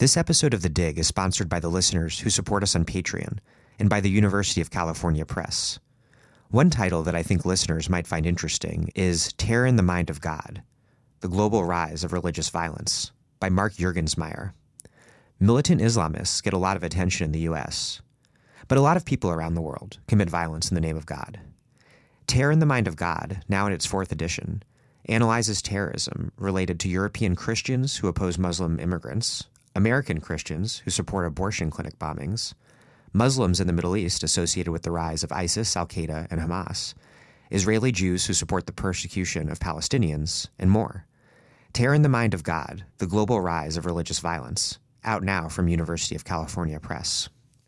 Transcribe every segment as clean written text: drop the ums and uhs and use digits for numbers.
This episode of The Dig is sponsored by the listeners who support us on Patreon and by the University of California Press. One title that I think listeners might find interesting is Terror in the Mind of God: The Global Rise of Religious Violence by Mark Juergensmeyer. Militant Islamists get a lot of attention in the U.S., but a lot of people around the world commit violence in the name of God. Terror in the Mind of God, now in its fourth edition, analyzes terrorism related to European Christians who oppose Muslim immigrants, American Christians who support abortion clinic bombings, Muslims in the Middle East associated with the rise of ISIS, Al-Qaeda, and Hamas, Israeli Jews who support the persecution of Palestinians, and more. Terror in the Mind of God: The Global Rise of Religious Violence, out now from University of California Press.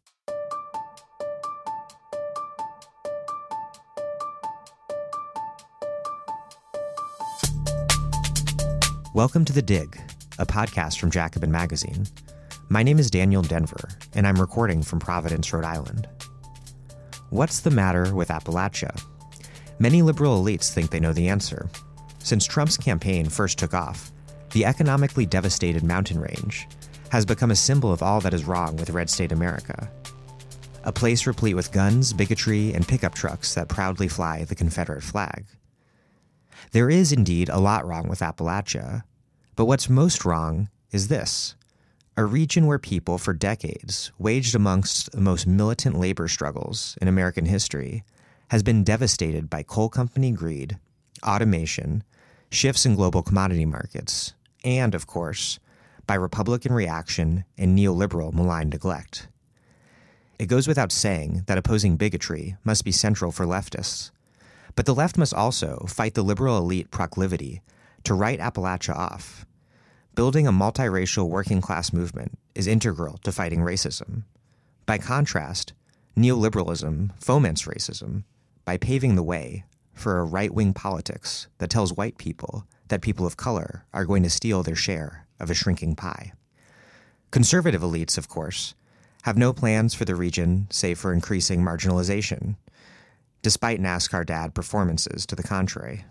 Welcome to The Dig, a podcast from Jacobin Magazine. My name is Daniel Denver, and I'm recording from Providence, Rhode Island. What's the matter with Appalachia? Many liberal elites think they know the answer. Since Trump's campaign first took off, the economically devastated mountain range has become a symbol of all that is wrong with Red State America. A place replete with guns, bigotry, and pickup trucks that proudly fly the Confederate flag. There is indeed a lot wrong with Appalachia, but what's most wrong is this: a region where people for decades waged amongst the most militant labor struggles in American history has been devastated by coal company greed, automation, shifts in global commodity markets, and, of course, by Republican reaction and neoliberal malign neglect. It goes without saying that opposing bigotry must be central for leftists, but the left must also fight the liberal elite proclivity to write Appalachia off. Building a multiracial working-class movement is integral to fighting racism. By contrast, neoliberalism foments racism by paving the way for a right-wing politics that tells white people that people of color are going to steal their share of a shrinking pie. Conservative elites, of course, have no plans for the region save for increasing marginalization, despite NASCAR dad performances to the contrary.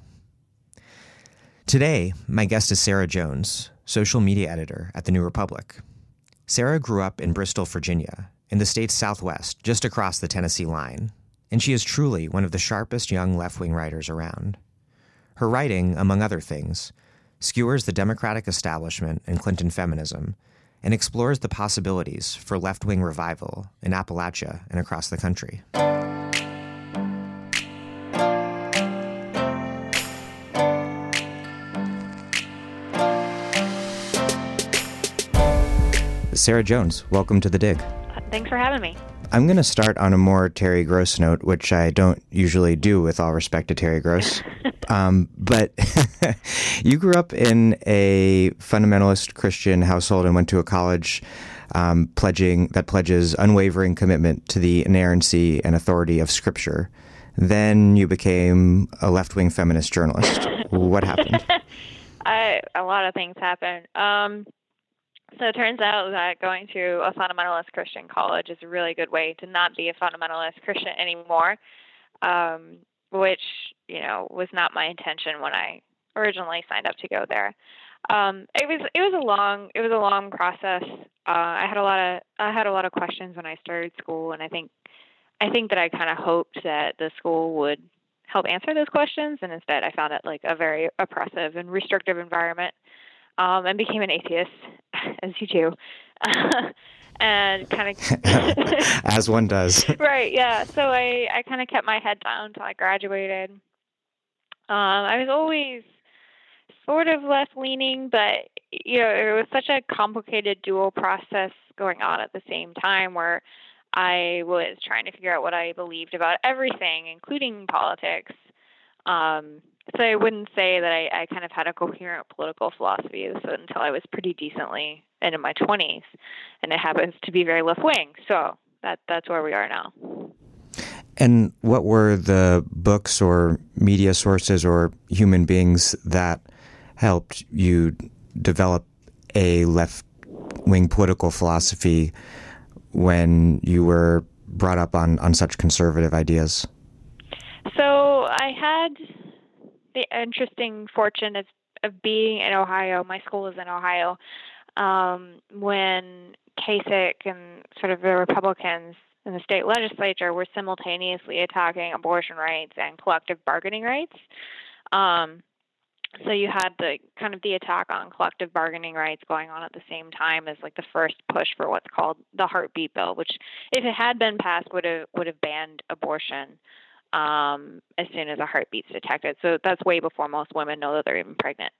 Today, my guest is Sarah Jones, social media editor at The New Republic. Sarah grew up in Bristol, Virginia, in the state's southwest, just across the Tennessee line, and she is truly one of the sharpest young left-wing writers around. Her writing, among other things, skewers the Democratic establishment and Clinton feminism and explores the possibilities for left-wing revival in Appalachia and across the country. Sarah Jones, welcome to The Dig. Thanks for having me. I'm going to start on a more Terry Gross note, which I don't usually do, with all respect to Terry Gross. But you grew up in a fundamentalist Christian household and went to a college pledges unwavering commitment to the inerrancy and authority of Scripture. Then you became a left-wing feminist journalist. What happened? A lot of things happened. So it turns out that going to a fundamentalist Christian college is a really good way to not be a fundamentalist Christian anymore, which, was not my intention when I originally signed up to go there. It was a long process. I had a lot of questions when I started school, and I think that I kind of hoped that the school would help answer those questions, and instead I found it like a very oppressive and restrictive environment. And became an atheist, as you do, and kind of as one does. Right, yeah. So I kind of kept my head down until I graduated. I was always sort of left-leaning, but it was such a complicated dual process going on at the same time, where I was trying to figure out what I believed about everything, including politics. So I wouldn't say that I kind of had a coherent political philosophy until I was pretty decently into my 20s, and it happens to be very left-wing. So that's where we are now. And what were the books or media sources or human beings that helped you develop a left-wing political philosophy when you were brought up on such conservative ideas? So I had the interesting fortune of being in Ohio. My school is in Ohio. when Kasich and sort of the Republicans in the state legislature were simultaneously attacking abortion rights and collective bargaining rights. So you had the attack on collective bargaining rights going on at the same time as like the first push for what's called the heartbeat bill, which, if it had been passed, would have banned abortion as soon as a heartbeat's detected. So that's way before most women know that they're even pregnant.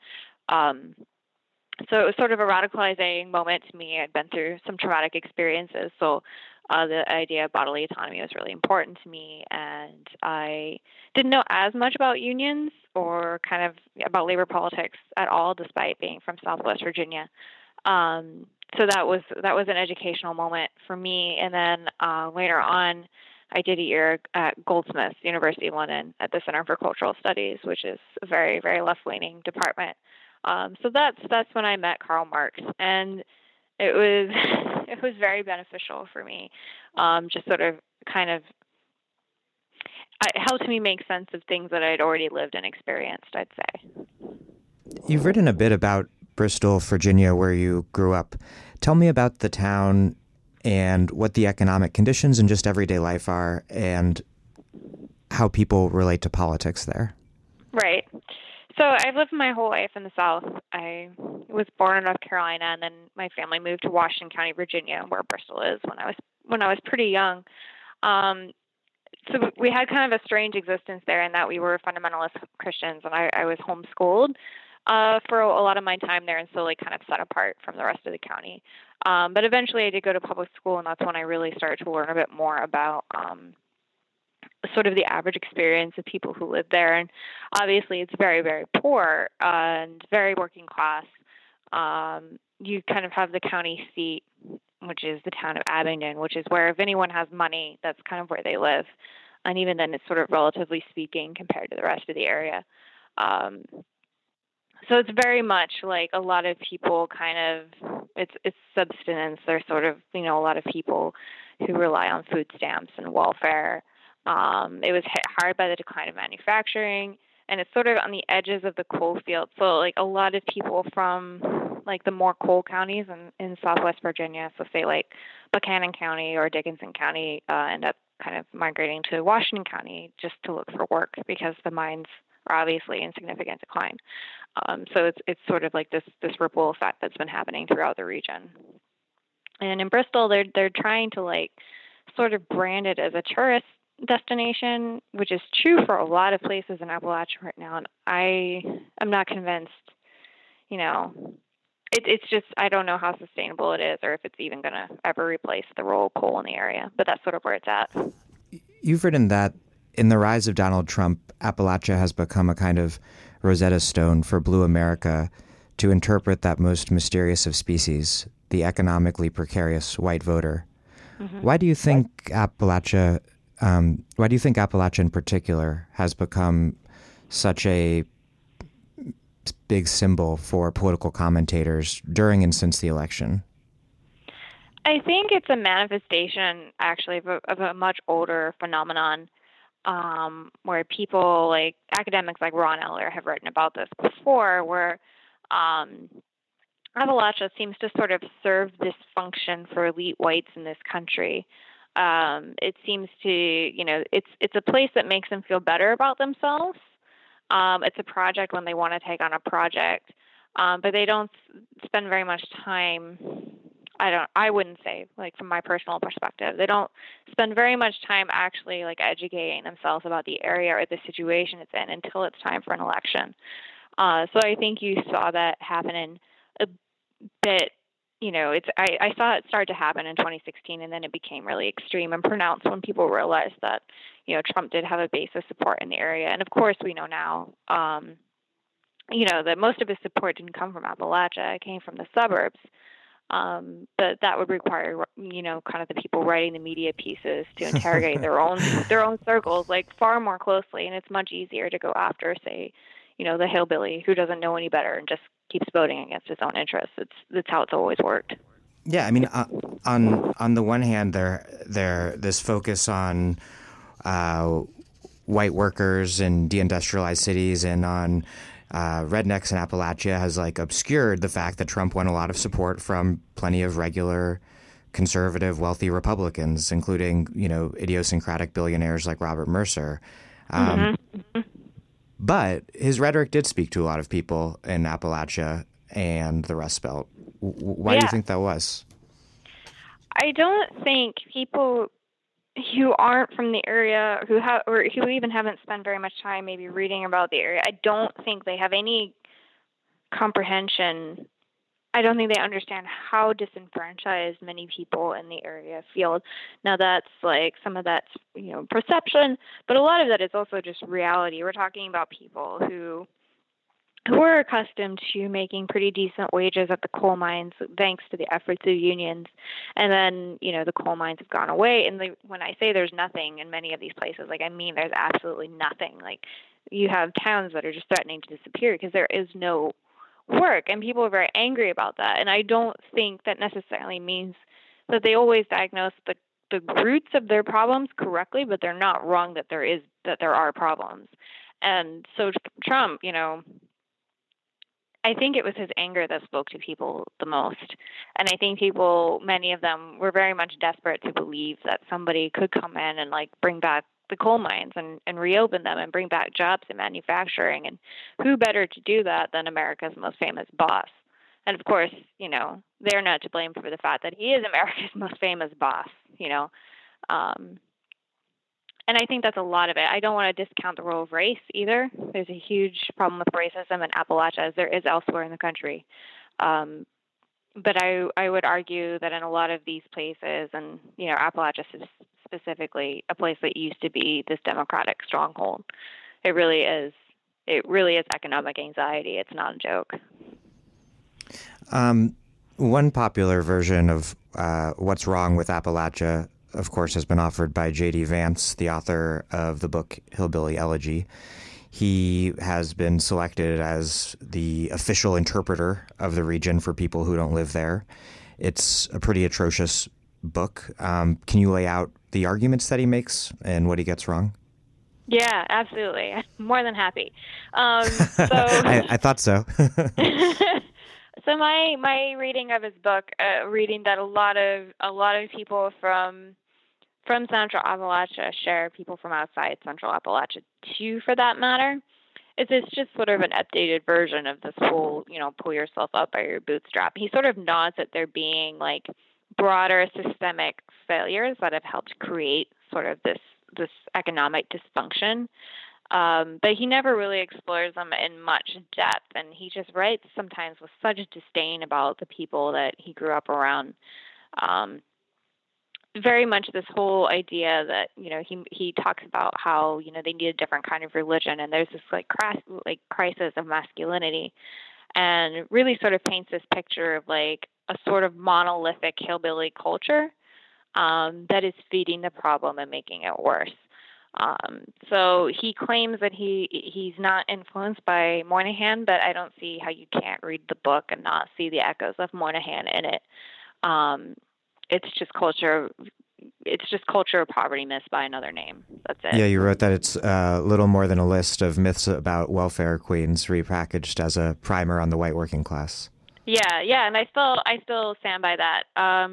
So it was sort of a radicalizing moment to me. I'd been through some traumatic experiences, so the idea of bodily autonomy was really important to me, and I didn't know as much about unions or kind of about labor politics at all, despite being from Southwest Virginia. So that was an educational moment for me. And then later on, I did a year at Goldsmiths, University of London, at the Center for Cultural Studies, which is a very, very left-leaning department. So that's when I met Karl Marx, and it was very beneficial for me. Just sort of kind of it helped me make sense of things that I'd already lived and experienced, I'd say. You've written a bit about Bristol, Virginia, where you grew up. Tell me about the town and what the economic conditions and just everyday life are, and how people relate to politics there. Right. So I've lived my whole life in the South. I was born in North Carolina, and then my family moved to Washington County, Virginia, where Bristol is, when I was pretty young. So we had kind of a strange existence there in that we were fundamentalist Christians, and I was homeschooled for a lot of my time there, and so like kind of set apart from the rest of the county. But eventually I did go to public school, and that's when I really started to learn a bit more about sort of the average experience of people who live there. And obviously it's very, very poor and very working class. You kind of have the county seat, which is the town of Abingdon, which is where if anyone has money, that's kind of where they live. And even then it's sort of relatively speaking compared to the rest of the area. So it's very much like a lot of people kind of, it's subsistence. There's sort of, a lot of people who rely on food stamps and welfare. It was hit hard by the decline of manufacturing, and it's sort of on the edges of the coal field. So like a lot of people from like the more coal counties in Southwest Virginia, so say like Buchanan County or Dickinson County, end up kind of migrating to Washington County just to look for work because the mines are obviously in significant decline. So it's sort of like this ripple effect that's been happening throughout the region. And in Bristol, they're trying to like sort of brand it as a tourist destination, which is true for a lot of places in Appalachia right now. And I'm not convinced, it's just, I don't know how sustainable it is or if it's even going to ever replace the role of coal in the area, but that's sort of where it's at. You've written that in the rise of Donald Trump, Appalachia has become a kind of Rosetta Stone for Blue America to interpret that most mysterious of species, the economically precarious white voter. Mm-hmm. Why do you think Appalachia in particular has become such a big symbol for political commentators during and since the election? I think it's a manifestation, actually, of a much older phenomenon where people like academics like Ron Eller have written about this before, where Appalachia seems to sort of serve this function for elite whites in this country. It seems to, it's a place that makes them feel better about themselves. It's a project when they want to take on a project, but they don't spend very much time. I wouldn't say, like, from my personal perspective, they don't spend very much time actually like educating themselves about the area or the situation it's in until it's time for an election. So I think you saw that happen in a bit. I saw it start to happen in 2016, and then it became really extreme and pronounced when people realized that, Trump did have a base of support in the area. And of course, we know now, that most of his support didn't come from Appalachia; it came from the suburbs. But that would require, kind of the people writing the media pieces to interrogate their own circles, like, far more closely. And it's much easier to go after, say, the hillbilly who doesn't know any better and just keeps voting against his own interests. That's how it's always worked. Yeah, I mean, on the one hand, there this focus on white workers in deindustrialized cities and on rednecks in Appalachia has like obscured the fact that Trump won a lot of support from plenty of regular conservative, wealthy Republicans, including, idiosyncratic billionaires like Robert Mercer. But his rhetoric did speak to a lot of people in Appalachia and the Rust Belt. Why do you think that was? I don't think people who aren't from the area, or who even haven't spent very much time maybe reading about the area, I don't think they have any comprehension. I don't think they understand how disenfranchised many people in the area feel. Now that's like, some of that's, perception, but a lot of that is also just reality. We're talking about people who are accustomed to making pretty decent wages at the coal mines thanks to the efforts of unions. And then, the coal mines have gone away. And when I say there's nothing in many of these places, I mean there's absolutely nothing. Like, you have towns that are just threatening to disappear because there is no work, and people are very angry about that. And I don't think that necessarily means that they always diagnose the roots of their problems correctly, but they're not wrong that there are problems. And so Trump, I think it was his anger that spoke to people the most. And I think many of them were very much desperate to believe that somebody could come in and bring back the coal mines and reopen them and bring back jobs in manufacturing. And who better to do that than America's most famous boss? And of course, they're not to blame for the fact that he is America's most famous boss, and I think that's a lot of it. I don't want to discount the role of race either. There's a huge problem with racism in Appalachia, as there is elsewhere in the country. But I would argue that in a lot of these places, and Appalachia is specifically a place that used to be this Democratic stronghold, it really is economic anxiety. It's not a joke. One popular version of what's wrong with Appalachia, of course, has been offered by J.D. Vance, the author of the book Hillbilly Elegy. He has been selected as the official interpreter of the region for people who don't live there. It's a pretty atrocious book. Can you lay out the arguments that he makes and what he gets wrong? Yeah, absolutely. I'm more than happy. I thought so. So my reading of his book, reading that a lot of people from Central Appalachia share people from outside Central Appalachia too, for that matter. It's just sort of an updated version of this whole, pull yourself up by your bootstrap. He sort of nods at there being broader systemic failures that have helped create sort of this economic dysfunction. But he never really explores them in much depth, and he just writes sometimes with such disdain about the people that he grew up around. Very much this whole idea that, he talks about how, they need a different kind of religion, and there's this crisis of masculinity, and really sort of paints this picture of a sort of monolithic hillbilly culture that is feeding the problem and making it worse. So he claims that he's not influenced by Moynihan, but I don't see how you can't read the book and not see the echoes of Moynihan in it. It's just culture of poverty myths by another name. That's it. Yeah, you wrote that it's little more than a list of myths about welfare queens repackaged as a primer on the white working class. Yeah, and I still stand by that. A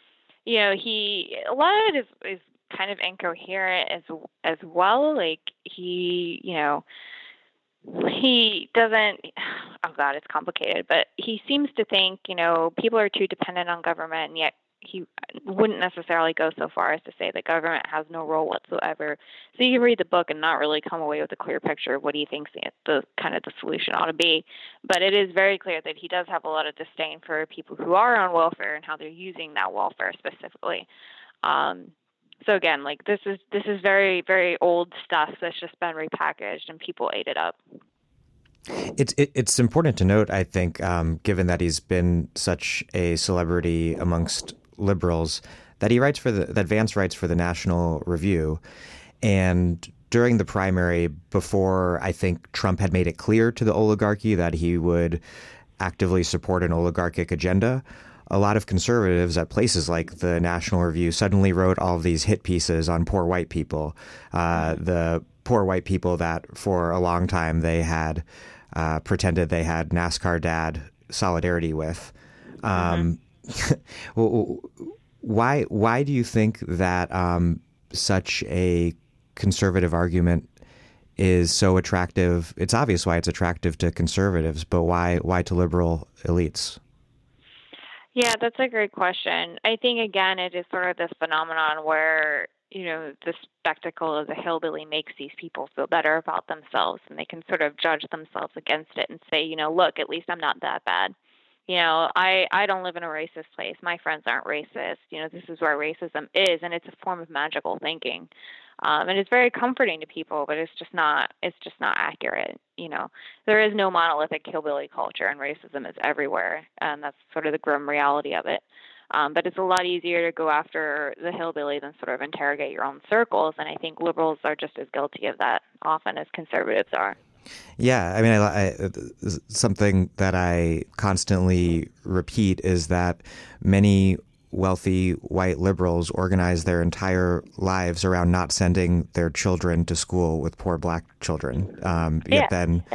lot of it is kind of incoherent as well. He doesn't, oh God, it's complicated, but he seems to think, people are too dependent on government, and yet he wouldn't necessarily go so far as to say that government has no role whatsoever. So you can read the book and not really come away with a clear picture of what he thinks the solution ought to be. But it is very clear that he does have a lot of disdain for people who are on welfare and how they're using that welfare specifically. So again, this is very, very old stuff that's just been repackaged, and people ate it up. It's important to note, I think, given that he's been such a celebrity amongst liberals, that that Vance writes for the National Review, and during the primary, before I think Trump had made it clear to the oligarchy that he would actively support an oligarchic agenda, a lot of conservatives at places like the National Review suddenly wrote all of these hit pieces on poor white people, the poor white people that for a long time they had pretended they had NASCAR dad solidarity with. Why do you think that such a conservative argument is so attractive? It's obvious why it's attractive to conservatives, but why to liberal elites? Yeah, that's a great question. I think, again, it is sort of this phenomenon where, the spectacle of the hillbilly makes these people feel better about themselves, and they can sort of judge themselves against it and say, look, at least I'm not that bad. I don't live in a racist place. My friends aren't racist. This is where racism is, and it's a form of magical thinking. And it's very comforting to people, but it's just not accurate. There is no monolithic hillbilly culture, and racism is everywhere. And that's sort of the grim reality of it. But it's a lot easier to go after the hillbilly than sort of interrogate your own circles. And I think liberals are just as guilty of that often as conservatives are. Yeah, I mean, something that I constantly repeat is that many wealthy white liberals organize their entire lives around not sending their children to school with poor black children. Yet then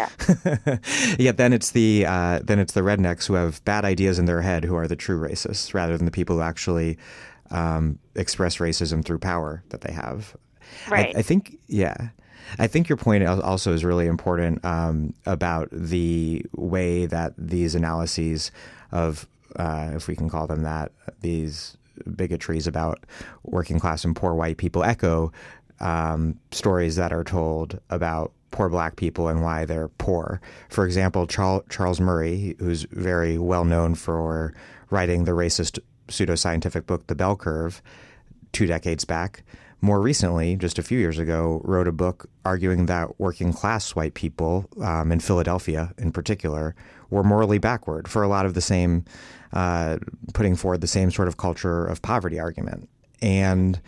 it's the rednecks who have bad ideas in their head who are the true racists, rather than the people who actually express racism through power that they have. Right. I think your point also is really important about the way that these analyses of, if we can call them that, these bigotries about working class and poor white people echo stories that are told about poor black people and why they're poor. For example, Charles Murray, who's very well known for writing the racist pseudoscientific book, The Bell Curve, 2 decades back, more recently, just a few years ago, wrote a book arguing that working class white people, in Philadelphia in particular, were morally backward for a lot of the same, putting forward the same sort of culture of poverty argument. And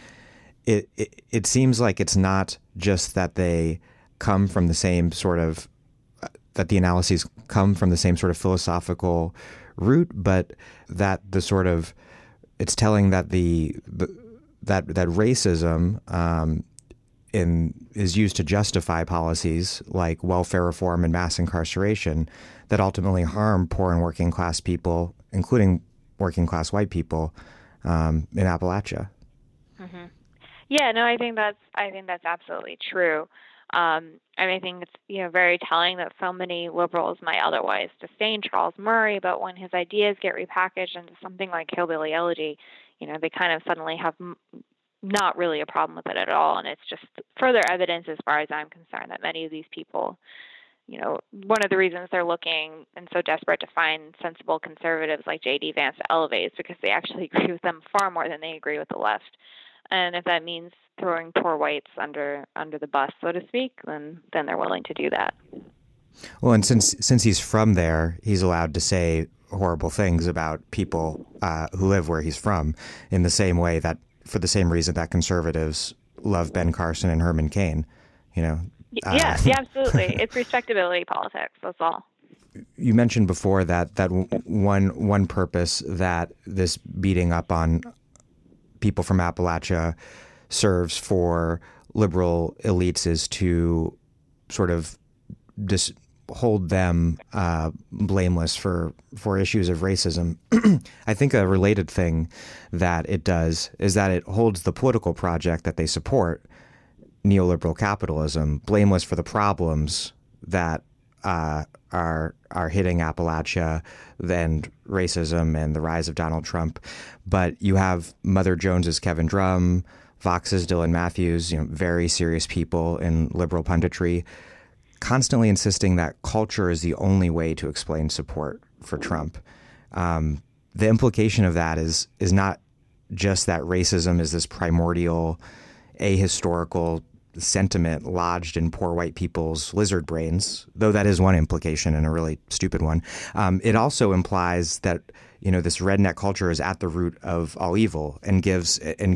it seems like it's not just that they come from the same sort of, that the analyses come from the same sort of philosophical root, but that it's telling that that racism is used to justify policies like welfare reform and mass incarceration that ultimately harm poor and working class people, including working class white people, in Appalachia. Mm-hmm. Yeah, no, I think that's absolutely true. I think it's very telling that so many liberals might otherwise disdain Charles Murray, but when his ideas get repackaged into something like hillbilly elegy, they kind of suddenly have not really a problem with it at all. And it's just further evidence, as far as I'm concerned, that many of these people, one of the reasons they're looking and so desperate to find sensible conservatives like J.D. Vance to elevate is because they actually agree with them far more than they agree with the left. And if that means throwing poor whites under the bus, so to speak, then they're willing to do that. Well, and since he's from there, he's allowed to say horrible things about people who live where he's from, in the same way that, for the same reason that conservatives love Ben Carson and Herman Cain. Yeah, absolutely. It's respectability politics. That's all. You mentioned before that one purpose that this beating up on people from Appalachia serves for liberal elites is to sort of hold them blameless for issues of racism. I think a related thing that it does is that it holds the political project that they support, neoliberal capitalism, blameless for the problems that are hitting Appalachia, and racism and the rise of Donald Trump. But you have Mother Jones's Kevin Drum, Vox's Dylan Matthews, very serious people in liberal punditry, constantly insisting that culture is the only way to explain support for Trump. The implication of that is not just that racism is this primordial, ahistorical sentiment lodged in poor white people's lizard brains, though that is one implication and a really stupid one. It also implies that this redneck culture is at the root of all evil and gives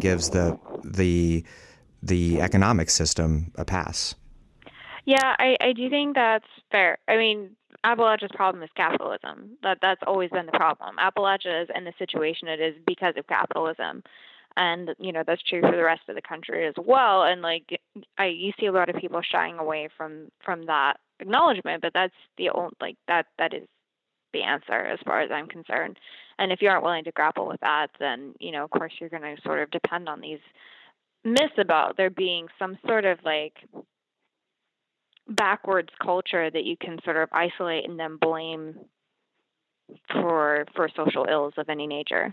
the economic system a pass. Yeah, I do think that's fair. I mean, Appalachia's problem is capitalism. That's always been the problem. Appalachia is in the situation it is because of capitalism. And, that's true for the rest of the country as well. And you see a lot of people shying away from that acknowledgement, but that's the only, like, that is the answer as far as I'm concerned. And if you aren't willing to grapple with that, then, of course you're going to sort of depend on these myths about there being some sort of like backwards culture that you can sort of isolate and then blame for social ills of any nature.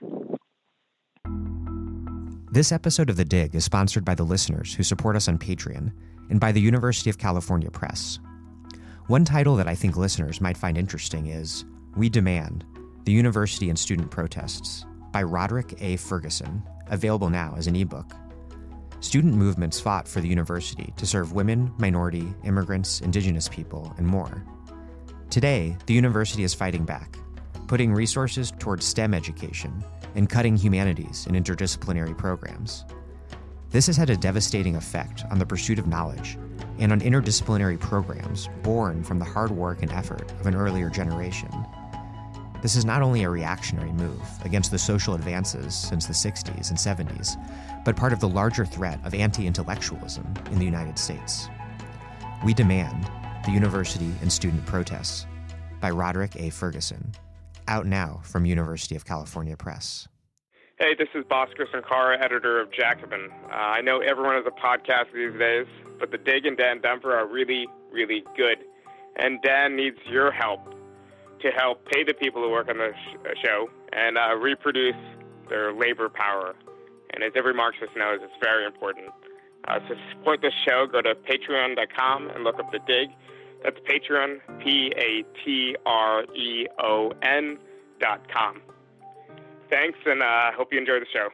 This episode of The Dig is sponsored by the listeners who support us on Patreon and by the University of California Press. One title that I think listeners might find interesting is We Demand: The University and Student Protests by Roderick A. Ferguson, available now as an ebook. Student movements fought for the university to serve women, minority, immigrants, indigenous people, and more. Today, the university is fighting back, putting resources towards STEM education and cutting humanities and interdisciplinary programs. This has had a devastating effect on the pursuit of knowledge and on interdisciplinary programs born from the hard work and effort of an earlier generation. This is not only a reactionary move against the social advances since the 60s and 70s, but part of the larger threat of anti-intellectualism in the United States. We Demand: The University and Student Protests by Roderick A. Ferguson, out now from University of California Press. Hey, this is Bhaskar Sankara, editor of Jacobin. I know everyone has a podcast these days, but The Dig and Dan Denvir are really, really good. And Dan needs your help to help pay the people who work on the show and reproduce their labor power. And as every Marxist knows, it's very important. To support this show, go to patreon.com and look up The Dig. That's Patreon, Patreon.com. Thanks, and I hope you enjoy the show.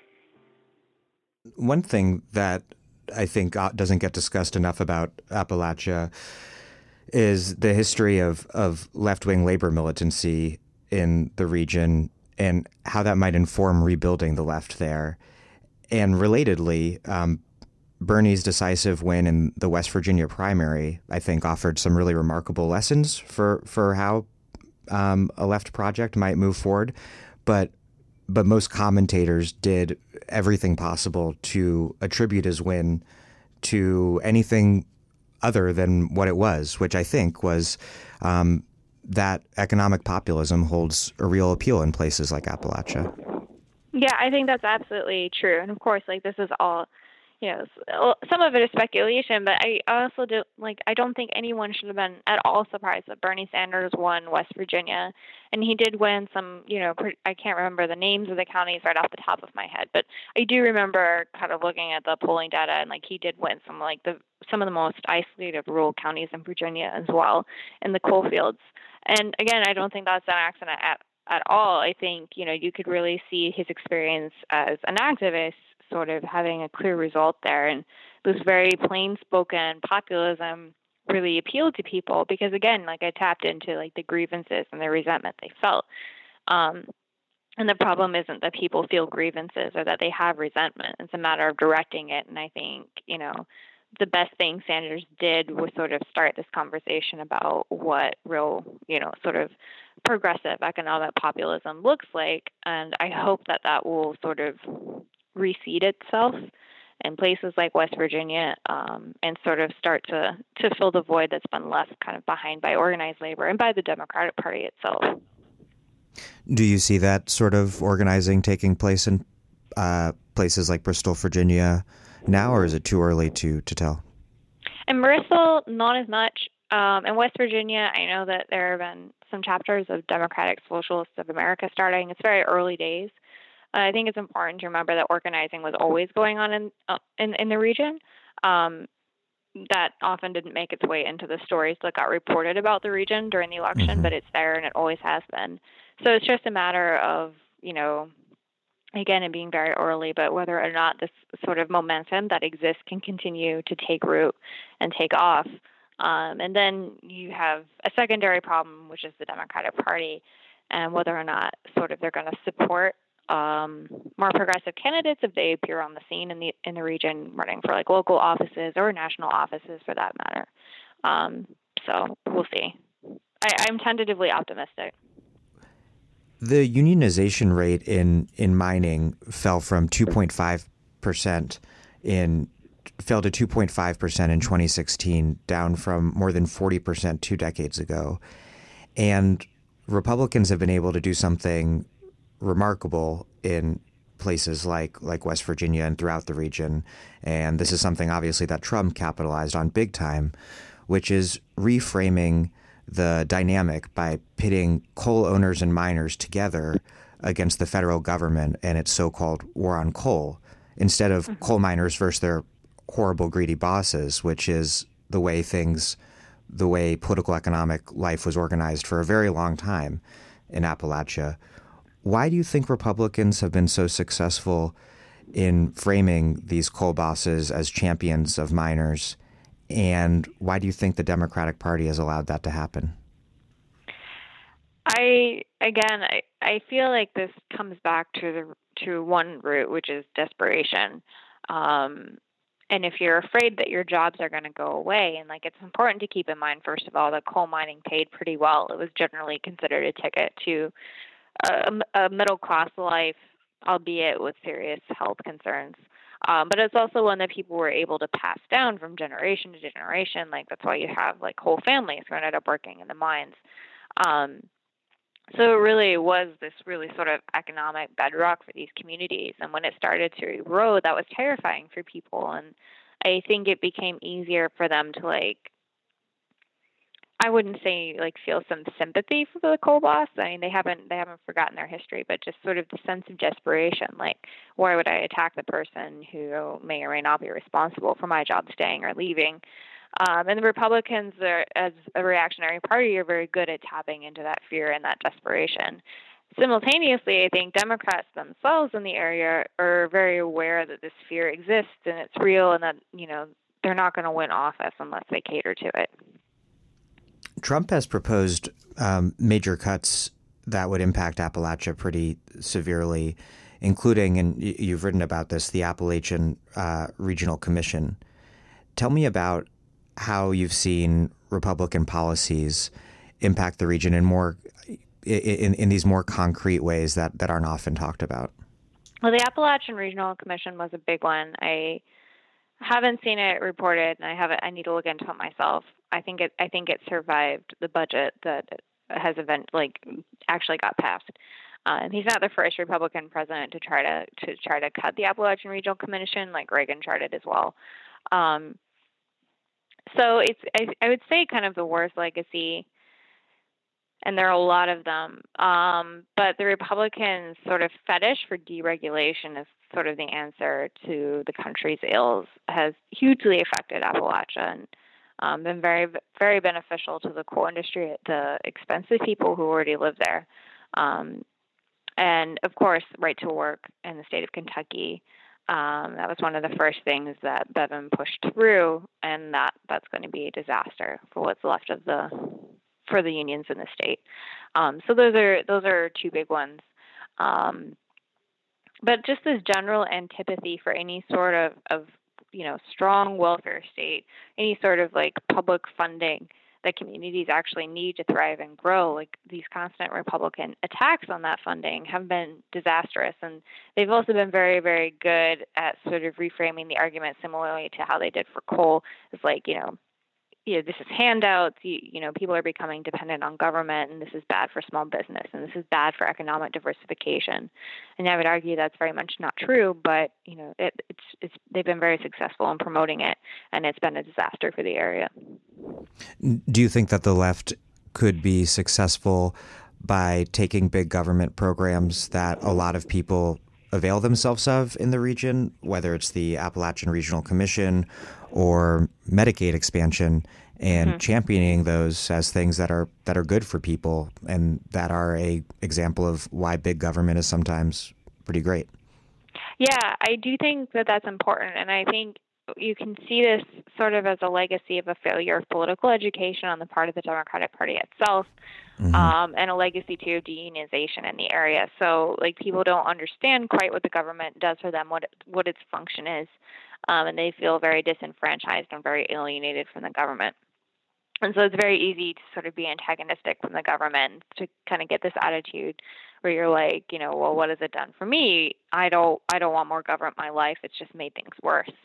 One thing that I think doesn't get discussed enough about Appalachia is the history of left-wing labor militancy in the region and how that might inform rebuilding the left there. And relatedly, Bernie's decisive win in the West Virginia primary, I think, offered some really remarkable lessons for how a left project might move forward. But most commentators did everything possible to attribute his win to anything other than what it was, which I think was that economic populism holds a real appeal in places like Appalachia. Yeah, I think that's absolutely true. And of course, like, this is all, some of it is speculation, but I also I don't think anyone should have been at all surprised that Bernie Sanders won West Virginia. And he did win some, I can't remember the names of the counties right off the top of my head, but I do remember kind of looking at the polling data, and like, he did win some of the most isolated rural counties in Virginia as well, in the coal fields. And again, I don't think that's an accident at all. I think, you could really see his experience as an activist sort of having a clear result there. And this very plain-spoken populism really appealed to people because, again, like, I tapped into like the grievances and the resentment they felt. And the problem isn't that people feel grievances or that they have resentment. It's a matter of directing it. And I think, the best thing Sanders did was sort of start this conversation about what real, sort of progressive economic populism looks like. And I hope that will sort of reseed itself in places like West Virginia and sort of start to fill the void that's been left kind of behind by organized labor and by the Democratic Party itself. Do you see that sort of organizing taking place in places like Bristol, Virginia now, or is it too early to tell? In Bristol, not as much. In West Virginia, I know that there have been some chapters of Democratic Socialists of America starting. It's very early days. I think it's important to remember that organizing was always going on in the region. That often didn't make its way into the stories that got reported about the region during the election, but it's there and it always has been. So it's just a matter of, again, it being very early, but whether or not this sort of momentum that exists can continue to take root and take off. And then you have a secondary problem, which is the Democratic Party, and whether or not sort of they're going to support more progressive candidates if they appear on the scene in the region, running for like local offices or national offices for that matter. So we'll see. I'm tentatively optimistic. The unionization rate in mining fell from 2.5% in fell to 2.5% in 2016, down from more than 40% 2 decades ago. And Republicans have been able to do something remarkable in places like West Virginia and throughout the region. And this is something obviously that Trump capitalized on big time, which is reframing the dynamic by pitting coal owners and miners together against the federal government and its so-called war on coal, instead of coal miners versus their horrible, greedy bosses, which is the way political economic life was organized for a very long time in Appalachia. Why do you think Republicans have been so successful in framing these coal bosses as champions of miners? And why do you think the Democratic Party has allowed that to happen? I feel like this comes back to one root, which is desperation. And if you're afraid that your jobs are going to go away, and it's important to keep in mind, first of all, that coal mining paid pretty well. It was generally considered a ticket to a middle class life, albeit with serious health concerns. But it's also one that people were able to pass down from generation to generation. That's why you have whole families who ended up working in the mines. So it really was this really sort of economic bedrock for these communities. And when it started to erode, that was terrifying for people. And I think it became easier for them to I wouldn't say feel some sympathy for the coal boss. I mean, they haven't forgotten their history, but just sort of the sense of desperation. Why would I attack the person who may or may not be responsible for my job staying or leaving? And the Republicans, as a reactionary party, are very good at tapping into that fear and that desperation. Simultaneously, I think Democrats themselves in the area are very aware that this fear exists and it's real, and that they're not going to win office unless they cater to it. Trump has proposed major cuts that would impact Appalachia pretty severely, including, and you've written about this, the Appalachian Regional Commission. Tell me about how you've seen Republican policies impact the region in these more concrete ways that aren't often talked about. Well, the Appalachian Regional Commission was a big one. I haven't seen it reported, and I need to look into it myself. I think it survived the budget that has actually got passed. He's not the first Republican president to try to cut the Appalachian Regional Commission. Reagan tried it as well. So I would say kind of the worst legacy, and there are a lot of them. But the Republicans' sort of fetish for deregulation is sort of the answer to the country's ills has hugely affected Appalachia and been very, very beneficial to the coal industry, the expensive people who already live there. And of course, right to work in the state of Kentucky. That was one of the first things that Bevin pushed through, and that's going to be a disaster for what's left of for the unions in the state. So those are two big ones. But just this general antipathy for any sort of strong welfare state, any sort of public funding that communities actually need to thrive and grow. These constant Republican attacks on that funding have been disastrous. And they've also been very, very good at sort of reframing the argument similarly to how they did for coal. It's this is handouts, people are becoming dependent on government, and this is bad for small business, and this is bad for economic diversification. And I would argue that's very much not true, but, they've been very successful in promoting it, and it's been a disaster for the area. Do you think that the left could be successful by taking big government programs that a lot of people avail themselves of in the region, whether it's the Appalachian Regional Commission or Medicaid expansion, and championing those as things that are good for people and that are a example of why big government is sometimes pretty great? Yeah, I do think that that's important, and I think you can see this sort of as a legacy of a failure of political education on the part of the Democratic Party itself, and a legacy too of deunionization in the area. So people don't understand quite what the government does for them, what its function is, and they feel very disenfranchised and very alienated from the government. And so it's very easy to sort of be antagonistic from the government, to kind of get this attitude where you're well, what has it done for me? I don't want more government in my life. It's just made things worse.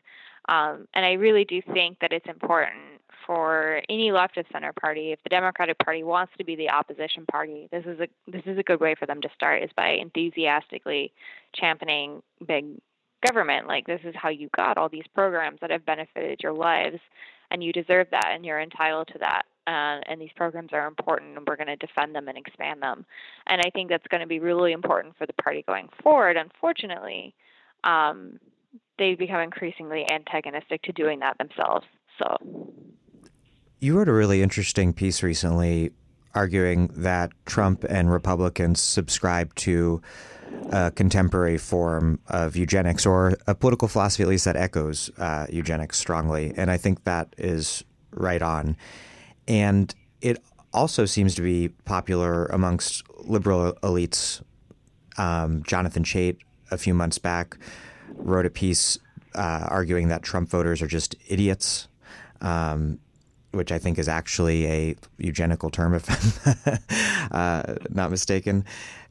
And I really do think that it's important for any left of center party, if the Democratic Party wants to be the opposition party, this is a good way for them to start, is by enthusiastically championing big government. Like, this is how you got all these programs that have benefited your lives, and you deserve that, and you're entitled to that. And these programs are important, and we're going to defend them and expand them. And I think that's going to be really important for the party going forward. Unfortunately, they've become increasingly antagonistic to doing that themselves. So, you wrote a really interesting piece recently arguing that Trump and Republicans subscribe to a contemporary form of eugenics, or a political philosophy, at least, that echoes eugenics strongly. And I think that is right on. And it also seems to be popular amongst liberal elites. Jonathan Chait, a few months back, wrote a piece arguing that Trump voters are just idiots, which I think is actually a eugenical term, if I'm not mistaken.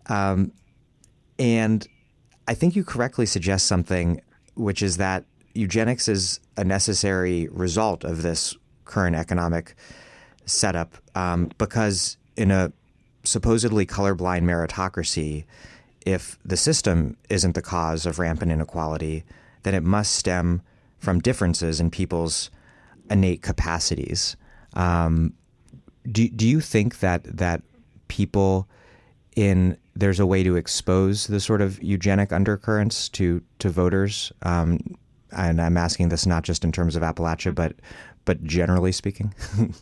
And I think you correctly suggest something, which is that eugenics is a necessary result of this current economic setup, because in a supposedly colorblind meritocracy, if the system isn't the cause of rampant inequality, then it must stem from differences in people's innate capacities. Do you think that people there's a way to expose the sort of eugenic undercurrents to voters? And I'm asking this not just in terms of Appalachia, but generally speaking.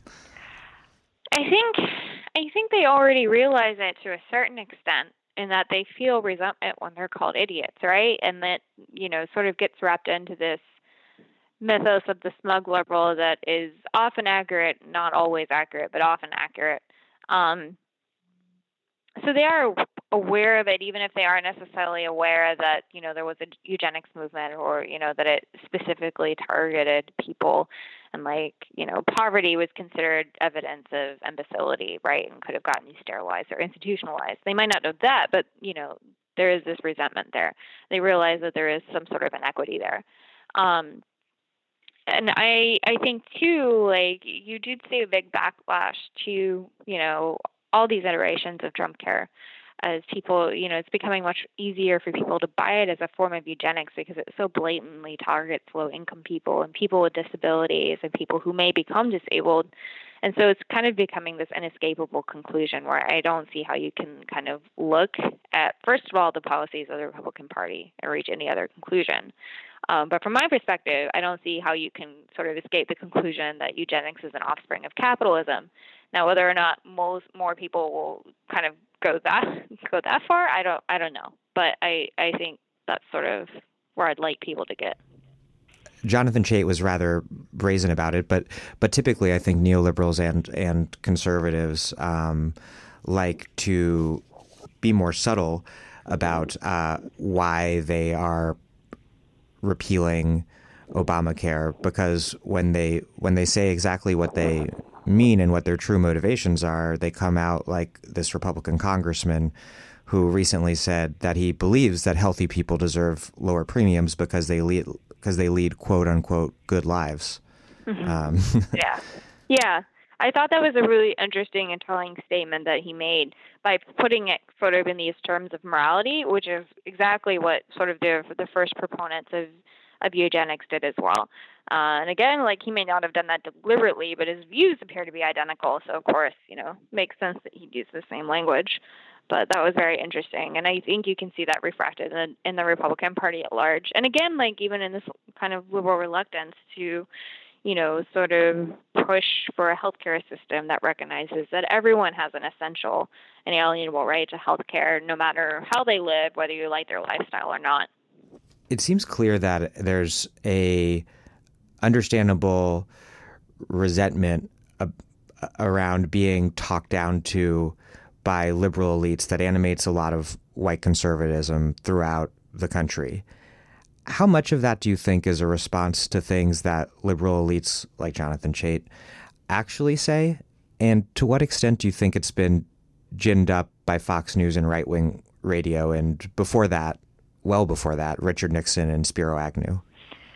I think they already realize it to a certain extent, in that they feel resentment when they're called idiots, right? And that, sort of gets wrapped into this mythos of the smug liberal that is often accurate, not always accurate, but often accurate. So they are aware of it, even if they aren't necessarily aware that, there was a eugenics movement, or, that it specifically targeted people, and poverty was considered evidence of imbecility, right? And could have gotten you sterilized or institutionalized. They might not know that, but, there is this resentment there. They realize that there is some sort of inequity there. And I think too, you did see a big backlash to, all these iterations of Trump care, as people, it's becoming much easier for people to buy it as a form of eugenics, because it so blatantly targets low-income people and people with disabilities and people who may become disabled. And so it's kind of becoming this inescapable conclusion, where I don't see how you can kind of look at, first of all, the policies of the Republican Party and reach any other conclusion. But from my perspective, I don't see how you can sort of escape the conclusion that eugenics is an offspring of capitalism. Now, whether or not more people will kind of go that far, I don't know. But I think that's sort of where I'd like people to get. Jonathan Chait was rather brazen about it, but typically I think neoliberals and conservatives like to be more subtle about why they are repealing Obamacare, because when they say exactly what they mean and what their true motivations are, they come out like this Republican congressman who recently said that he believes that healthy people deserve lower premiums because they lead quote unquote good lives. Mm-hmm. Yeah. I thought that was a really interesting and telling statement that he made by putting it sort of in these terms of morality, which is exactly what sort of the first proponents of eugenics did as well. And again, he may not have done that deliberately, but his views appear to be identical. So, of course, makes sense that he'd use the same language. But that was very interesting. And I think you can see that reflected in the Republican Party at large. And again, even in this kind of liberal reluctance to, sort of push for a healthcare system that recognizes that everyone has an essential and alienable right to healthcare, no matter how they live, whether you like their lifestyle or not. It seems clear that there's a understandable resentment around being talked down to by liberal elites that animates a lot of white conservatism throughout the country. How much of that do you think is a response to things that liberal elites like Jonathan Chait actually say? And to what extent do you think it's been ginned up by Fox News and right-wing radio, and before that, well before that, Richard Nixon and Spiro Agnew?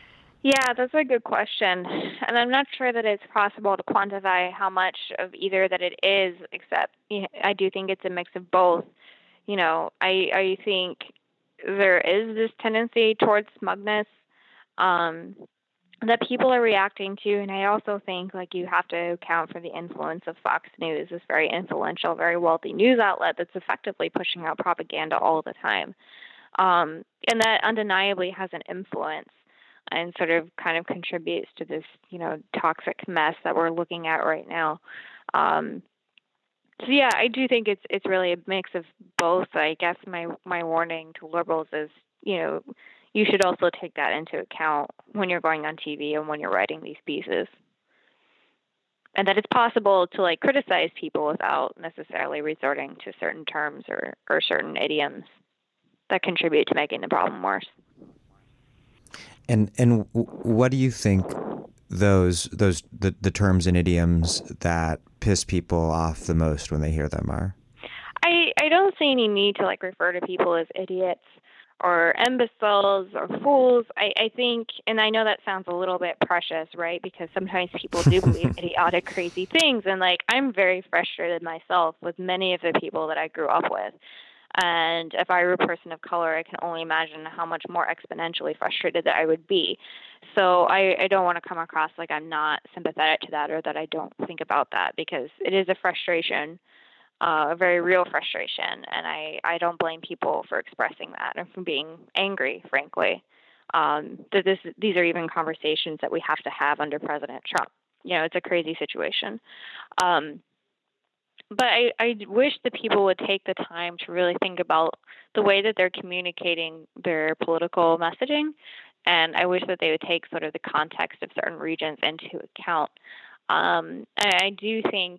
Yeah, that's a good question. And I'm not sure that it's possible to quantify how much of either that it is, except I do think it's a mix of both. I think there is this tendency towards smugness um, that people are reacting to. And I also think like you have to account for the influence of Fox News, this very influential, very wealthy news outlet that's effectively pushing out propaganda all the time. And that undeniably has an influence and sort of kind of contributes to this, toxic mess that we're looking at right now. Um, so yeah, I do think it's really a mix of both. I guess my warning to liberals is, you should also take that into account when you're going on TV and when you're writing these pieces. And that it's possible to like criticize people without necessarily resorting to certain terms or certain idioms that contribute to making the problem worse. And what do you think the terms and idioms that piss people off the most when they hear them are? I don't see any need to like refer to people as idiots or imbeciles or fools. I think, and I know that sounds a little bit precious, right? Because sometimes people do believe idiotic, crazy things. And like, I'm very frustrated myself with many of the people that I grew up with. And if I were a person of color, I can only imagine how much more exponentially frustrated that I would be. So I don't want to come across like I'm not sympathetic to that or that I don't think about that, because it is a frustration, a very real frustration. And I don't blame people for expressing that and for being angry, frankly. These are even conversations that we have to have under President Trump. It's a crazy situation. But I wish that people would take the time to really think about the way that they're communicating their political messaging. And I wish that they would take sort of the context of certain regions into account. And I do think,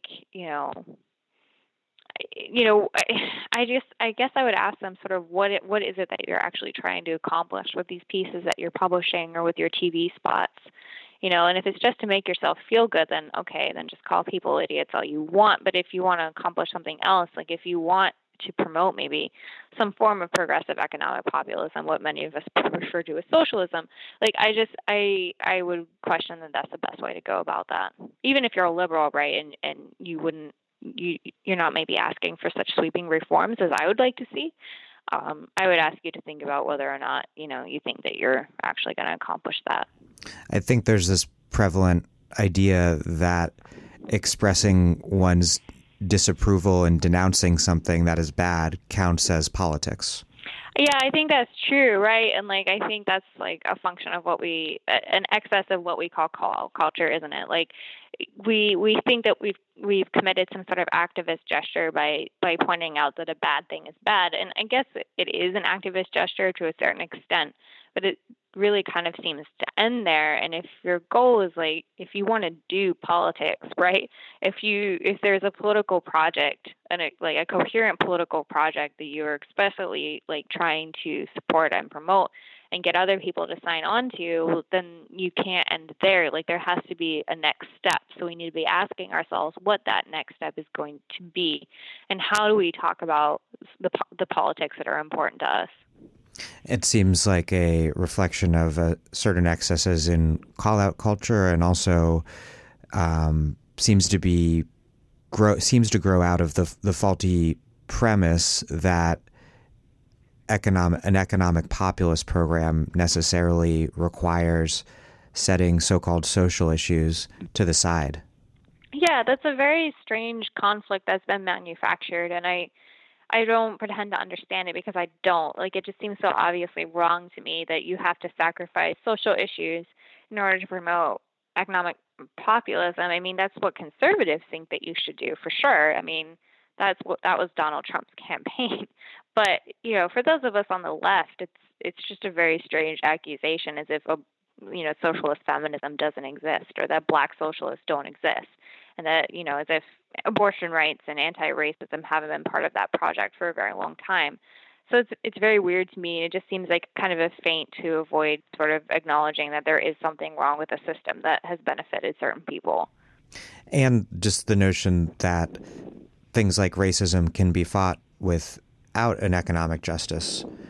I guess I would ask them sort of what is it that you're actually trying to accomplish with these pieces that you're publishing or with your TV spots. And if it's just to make yourself feel good, then okay, then just call people idiots all you want. But if you want to accomplish something else, like if you want to promote maybe some form of progressive economic populism, what many of us refer to as socialism, like I would question that that's the best way to go about that. Even if you're a liberal, right, and you're not maybe asking for such sweeping reforms as I would like to see. I would ask you to think about whether or not, you think that you're actually going to accomplish that. I think there's this prevalent idea that expressing one's disapproval and denouncing something that is bad counts as politics. Yeah, I think that's true, right? And like, I think that's like a function of an excess of what we call culture, isn't it? Like, we think that we've committed some sort of activist gesture by pointing out that a bad thing is bad, and I guess it is an activist gesture to a certain extent, but it really kind of seems to end there. And if your goal is like, if you want to do politics, right? If there's a political project and a coherent political project that you're explicitly like trying to support and promote and get other people to sign on to, then you can't end there. Like there has to be a next step. So we need to be asking ourselves what that next step is going to be, and how do we talk about the politics that are important to us. It seems like a reflection of certain excesses in call-out culture, and also seems to grow out of the faulty premise that an economic populist program necessarily requires setting so-called social issues to the side. Yeah, that's a very strange conflict that's been manufactured, and I don't pretend to understand it because I don't. Like, it just seems so obviously wrong to me that you have to sacrifice social issues in order to promote economic populism. I mean, that's what conservatives think that you should do, for sure. I mean, that was Donald Trump's campaign. But, for those of us on the left, it's just a very strange accusation, as if socialist feminism doesn't exist, or that black socialists don't exist, and that, as if abortion rights and anti-racism haven't been part of that project for a very long time. So it's very weird to me. It just seems like kind of a feint to avoid sort of acknowledging that there is something wrong with the system that has benefited certain people. And just the notion that things like racism can be fought without an economic justice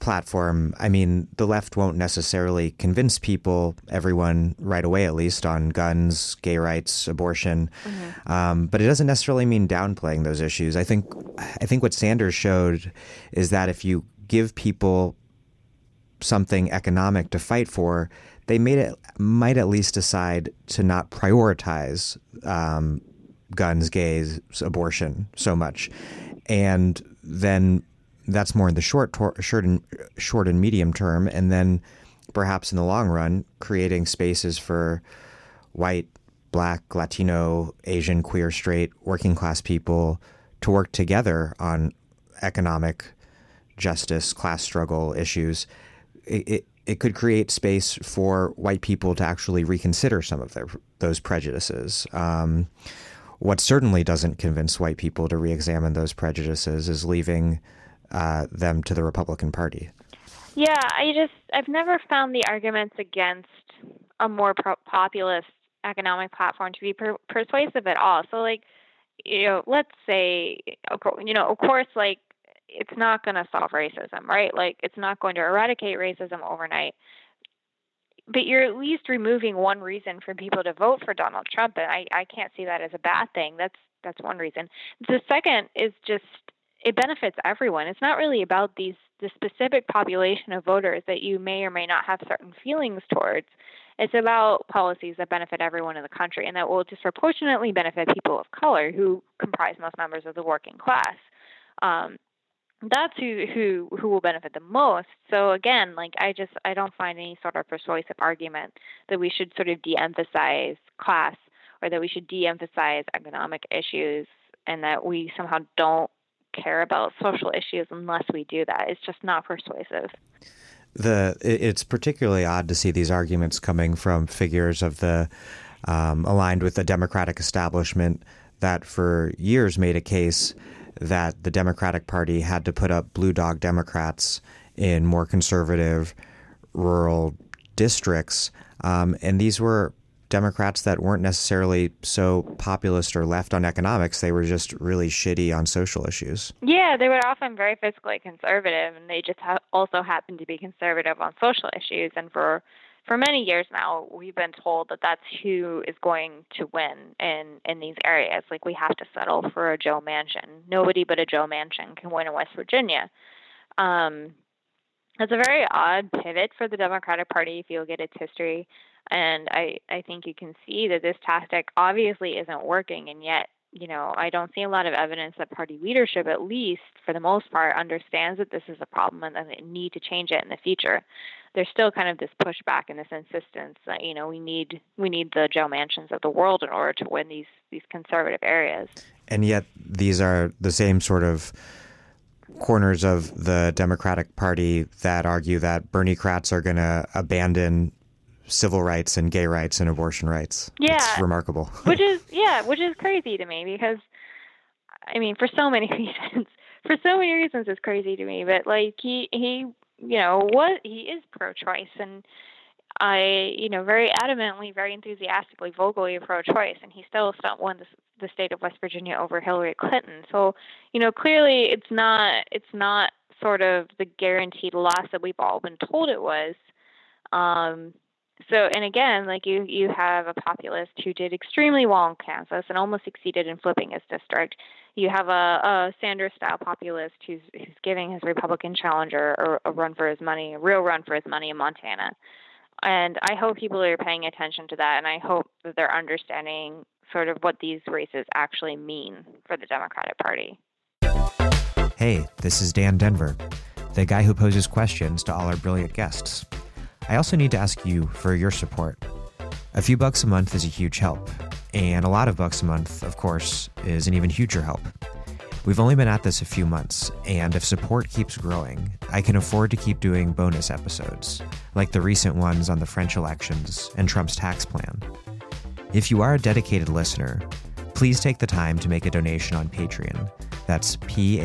platform, I mean, the left won't necessarily convince people, everyone right away at least, on guns, gay rights, abortion. But it doesn't necessarily mean downplaying those issues. I think what Sanders showed is that if you give people something economic to fight for, they might at least decide to not prioritize guns, gays, abortion so much. And then that's more in the short and medium term. And then perhaps in the long run, creating spaces for white, Black, Latino, Asian, queer, straight, working class people to work together on economic justice, class struggle issues. It could create space for white people to actually reconsider some of those prejudices. What certainly doesn't convince white people to reexamine those prejudices is leaving them to the Republican Party. Yeah, I've never found the arguments against a more populist economic platform to be persuasive at all. So, like, let's say, of course, like, it's not going to solve racism, right? Like, it's not going to eradicate racism overnight. But you're at least removing one reason for people to vote for Donald Trump, and I can't see that as a bad thing. That's one reason. The second is just it benefits everyone. It's not really about the specific population of voters that you may or may not have certain feelings towards. It's about policies that benefit everyone in the country and that will disproportionately benefit people of color who comprise most members of the working class. That's who will benefit the most. So again, like I don't find any sort of persuasive argument that we should sort of de-emphasize class or that we should de-emphasize economic issues and that we somehow don't care about social issues unless we do that. It's just not persuasive. It's particularly odd to see these arguments coming from figures of the aligned with the Democratic establishment that for years made a case that the Democratic Party had to put up blue dog Democrats in more conservative rural districts. And these were Democrats that weren't necessarily so populist or left on economics. They were just really shitty on social issues. Yeah, they were often very fiscally conservative, and they just also happened to be conservative on social issues. And for many years now, we've been told that that's who is going to win in these areas. Like, we have to settle for a Joe Manchin. Nobody but a Joe Manchin can win in West Virginia. It's a very odd pivot for the Democratic Party if you look at its history. And I think you can see that this tactic obviously isn't working. And yet, I don't see a lot of evidence that party leadership, at least for the most part, understands that this is a problem and that they need to change it in the future. There's still kind of this pushback and this insistence that, we need the Joe Manchins of the world in order to win these conservative areas. And yet these are the same sort of corners of the Democratic Party that argue that Bernie-crats are going to abandon civil rights and gay rights and abortion rights. Yeah. It's remarkable. which is crazy to me because, I mean, for so many reasons it's crazy to me. But like he is pro-choice, and I, very adamantly, very enthusiastically, vocally pro-choice, and he still won the state of West Virginia over Hillary Clinton. So, clearly it's not sort of the guaranteed loss that we've all been told it was. So, and again, like you have a populist who did extremely well in Kansas and almost succeeded in flipping his district. You have a Sanders-style populist who's giving his Republican challenger a real run for his money in Montana. And I hope people are paying attention to that, and I hope that they're understanding sort of what these races actually mean for the Democratic Party. Hey, this is Dan Denver, the guy who poses questions to all our brilliant guests. I also need to ask you for your support. A few bucks a month is a huge help, and a lot of bucks a month, of course, is an even huger help. We've only been at this a few months, and if support keeps growing, I can afford to keep doing bonus episodes, like the recent ones on the French elections and Trump's tax plan. If you are a dedicated listener, please take the time to make a donation on Patreon. That's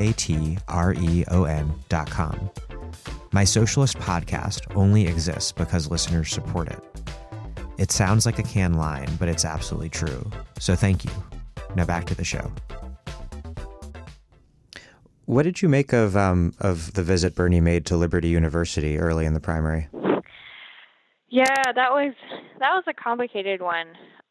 patreon.com. My socialist podcast only exists because listeners support it. It sounds like a canned line, but it's absolutely true. So thank you. Now back to the show. What did you make of the visit Bernie made to Liberty University early in the primary? Yeah, that was a complicated one.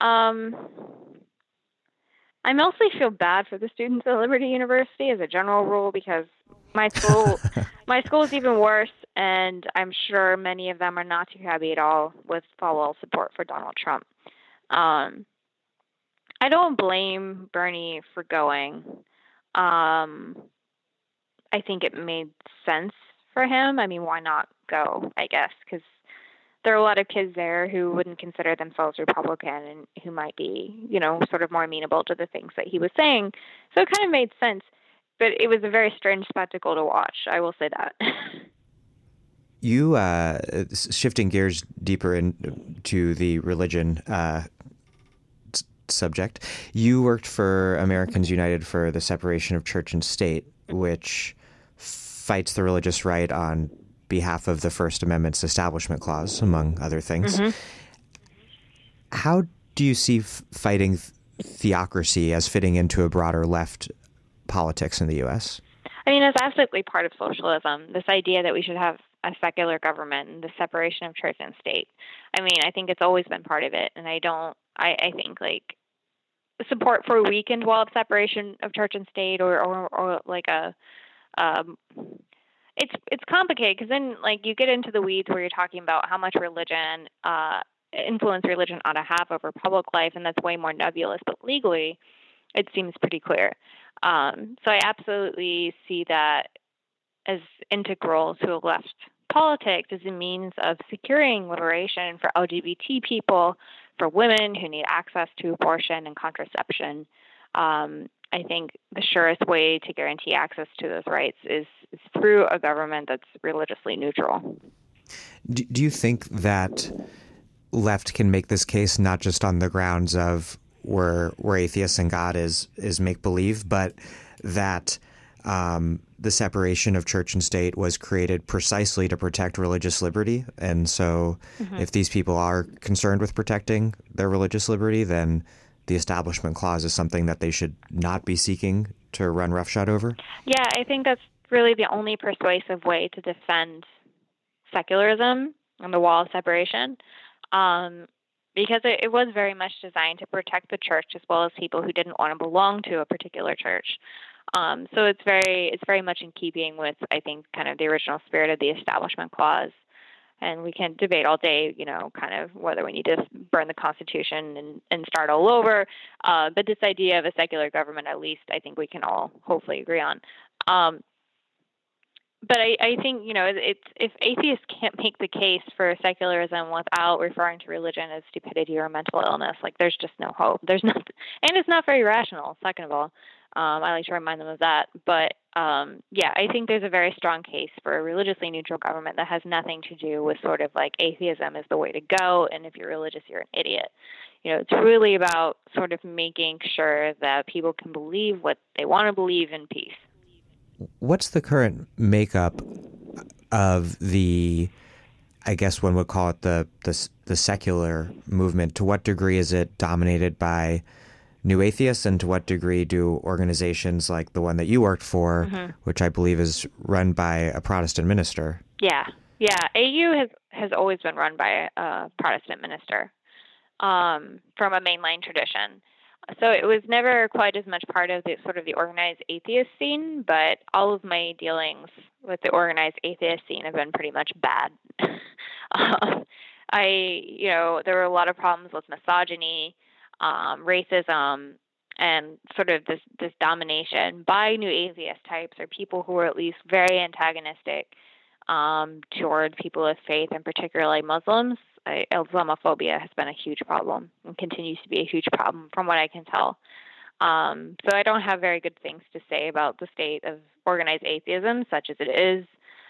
I mostly feel bad for the students at Liberty University as a general rule because my school is even worse, and I'm sure many of them are not too happy at all with Falwell's support for Donald Trump. I don't blame Bernie for going. I think it made sense for him. I mean, why not go, I guess, because there are a lot of kids there who wouldn't consider themselves Republican and who might be, sort of more amenable to the things that he was saying. So it kind of made sense. But it was a very strange spectacle to watch, I will say that. You, shifting gears deeper into the religion subject, you worked for Americans United for the Separation of Church and State, which fights the religious right on behalf of the First Amendment's Establishment Clause, among other things. Mm-hmm. How do you see fighting theocracy as fitting into a broader left politics in the U.S.? I mean, it's absolutely part of socialism, this idea that we should have a secular government and the separation of church and state. I mean, I think it's always been part of it, and I think, like, support for a weakened wall of separation of church and state or like it's complicated because then, like, you get into the weeds where you're talking about how much religion influence religion ought to have over public life, and that's way more nebulous, but legally it seems pretty clear. So I absolutely see that as integral to a left politics as a means of securing liberation for LGBT people, for women who need access to abortion and contraception. I think the surest way to guarantee access to those rights is through a government that's religiously neutral. Do you think that left can make this case not just on the grounds of where atheists and God is make-believe, but that the separation of church and state was created precisely to protect religious liberty? And so if these people are concerned with protecting their religious liberty, then the Establishment Clause is something that they should not be seeking to run roughshod over? Yeah, I think that's really the only persuasive way to defend secularism and the wall of separation, because it was very much designed to protect the church as well as people who didn't want to belong to a particular church. So it's very much in keeping with, I think, kind of the original spirit of the Establishment Clause. And we can debate all day, kind of whether we need to burn the Constitution and start all over. But this idea of a secular government, at least, I think we can all hopefully agree on. But I think, it's if atheists can't make the case for secularism without referring to religion as stupidity or mental illness, like, there's just no hope. There's not, and it's not very rational, second of all. I like to remind them of that. But, yeah, I think there's a very strong case for a religiously neutral government that has nothing to do with sort of like atheism is the way to go, and if you're religious, you're an idiot. It's really about sort of making sure that people can believe what they want to believe in peace. What's the current makeup of the, I guess one would call it the secular movement? To what degree is it dominated by new atheists, and to what degree do organizations like the one that you worked for, which I believe is run by a Protestant minister? Yeah. AU has always been run by a Protestant minister from a mainline tradition. So it was never quite as much part of the sort of the organized atheist scene, but all of my dealings with the organized atheist scene have been pretty much bad. There were a lot of problems with misogyny, racism, and sort of this domination by new atheist types, or people who were at least very antagonistic toward people of faith, and particularly Muslims. Islamophobia has been a huge problem and continues to be a huge problem from what I can tell. So I don't have very good things to say about the state of organized atheism, such as it is.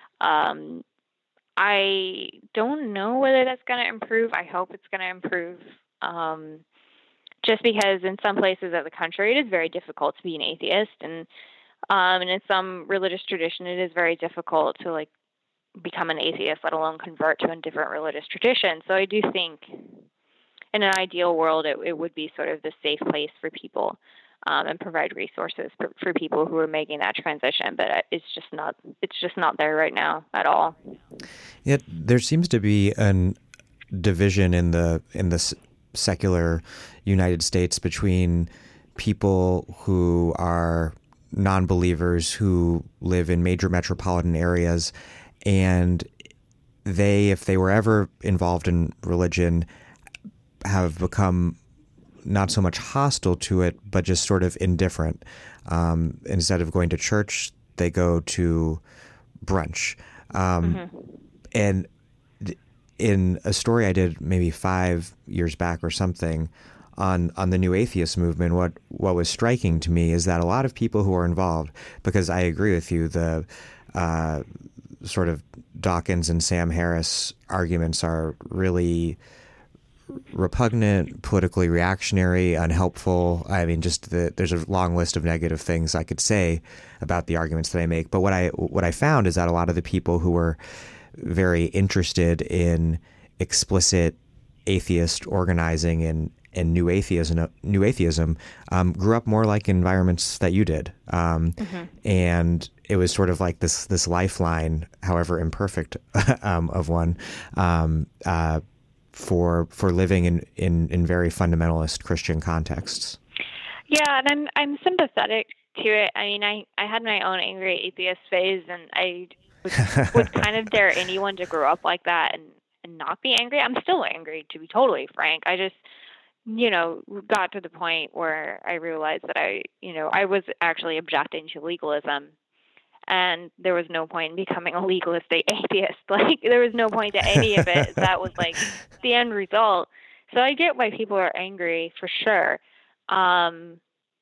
I don't know whether that's going to improve. I hope it's going to improve. Just because in some places of the country, it is very difficult to be an atheist. And in some religious tradition, it is very difficult to, like, become an atheist, let alone convert to a different religious tradition. So I do think in an ideal world, it would be sort of the safe place for people. and provide resources for people who are making that transition. But it's just not there right now at all. Yet there seems to be a division in the secular United States between people who are non-believers who live in major metropolitan areas, and they, if they were ever involved in religion, have become not so much hostile to it, but just sort of indifferent. Instead of going to church, they go to brunch. And in a story I did maybe 5 years back or something on the New Atheist movement, what was striking to me is that a lot of people who are involved, because I agree with you, the sort of Dawkins and Sam Harris arguments are really repugnant, politically reactionary, unhelpful. I mean, there's a long list of negative things I could say about the arguments that I make. But what I found is that a lot of the people who were very interested in explicit atheist organizing and new atheism grew up more like environments that you did. And it was sort of like this lifeline, however imperfect of one, for living in very fundamentalist Christian contexts. Yeah, and I'm sympathetic to it. I mean, I had my own angry atheist phase, and I would kind of dare anyone to grow up like that and not be angry. I'm still angry, to be totally frank. I just, got to the point where I realized that I was actually objecting to legalism, and there was no point in becoming a legalistic atheist. Like, there was no point to any of it. That was like the end result. So I get why people are angry, for sure. My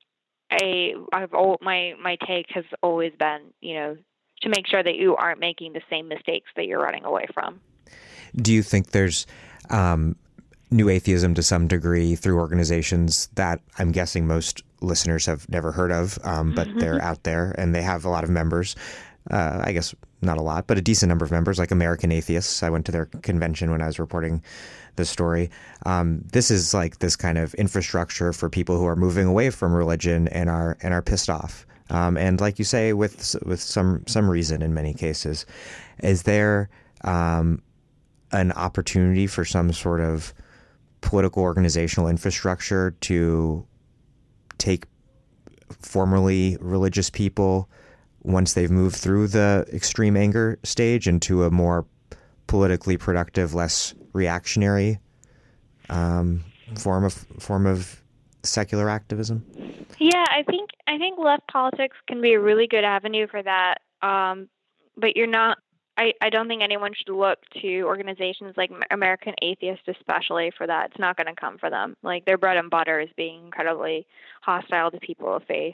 take has always been, to make sure that you aren't making the same mistakes that you're running away from. Do you think there's new atheism to some degree through organizations that I'm guessing most listeners have never heard of, but they're out there and they have a lot of members? I guess not a lot, but a decent number of members, like American Atheists. I went to their convention when I was reporting this story. This is like this kind of infrastructure for people who are moving away from religion and are pissed off. And like you say, with some reason in many cases. Is there an opportunity for some sort of political organizational infrastructure to take formerly religious people, once they've moved through the extreme anger stage, into a more politically productive, less reactionary form of secular activism? Yeah, I think left politics can be a really good avenue for that. But you're not. I don't think anyone should look to organizations like American Atheists, especially, for that. It's not going to come for them. Like, their bread and butter is being incredibly hostile to people of faith,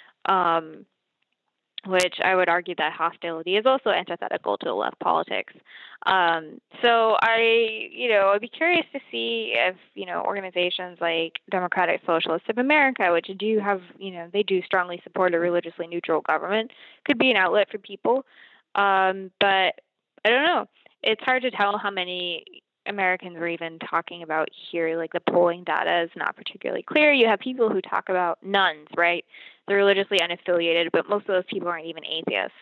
which I would argue that hostility is also antithetical to left politics. So I'd be curious to see if, organizations like Democratic Socialists of America, which do have, they do strongly support a religiously neutral government, could be an outlet for people. But I don't know. It's hard to tell how many Americans are even talking about here. Like, the polling data is not particularly clear. You have people who talk about nuns, right? They're religiously unaffiliated, but most of those people aren't even atheists.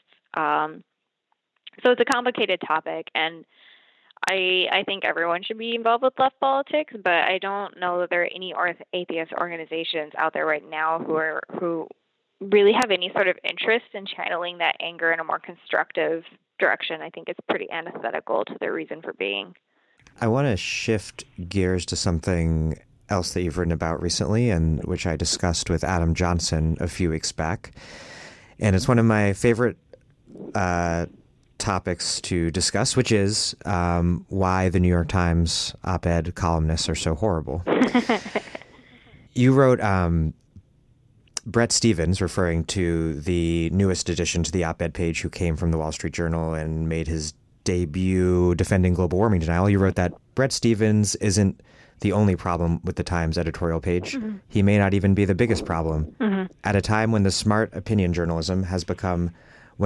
So it's a complicated topic, and I think everyone should be involved with left politics, but I don't know that there are any atheist organizations out there right now who really have any sort of interest in channeling that anger in a more constructive direction. I think it's pretty antithetical to their reason for being. I want to shift gears to something else that you've written about recently, and which I discussed with Adam Johnson a few weeks back. And it's one of my favorite topics to discuss, which is why the New York Times op-ed columnists are so horrible. You wrote Bret Stephens, referring to the newest addition to the op-ed page, who came from the Wall Street Journal and made his debut defending global warming denial. You wrote that Bret Stephens isn't the only problem with the Times editorial page. Mm-hmm. He may not even be the biggest problem. Mm-hmm. At a time when smart opinion journalism has become a